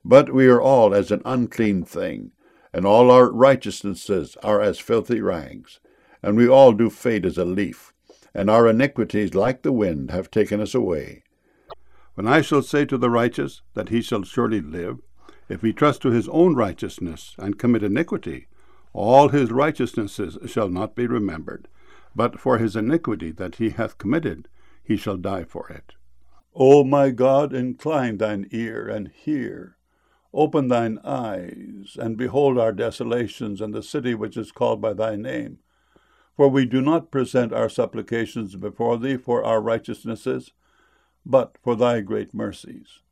But we are all as an unclean thing, and all our righteousnesses are as filthy rags. And we all do fade as a leaf, and our iniquities, like the wind, have taken us away. When I shall say to the righteous that he shall surely live, if he trust to his own righteousness and commit iniquity, all his righteousnesses shall not be remembered. But for his iniquity that he hath committed, he shall die for it. O my God, incline thine ear and hear. Open thine eyes, and behold our desolations and the city which is called by thy name. For we do not present our supplications before thee for our righteousnesses, but for thy great mercies.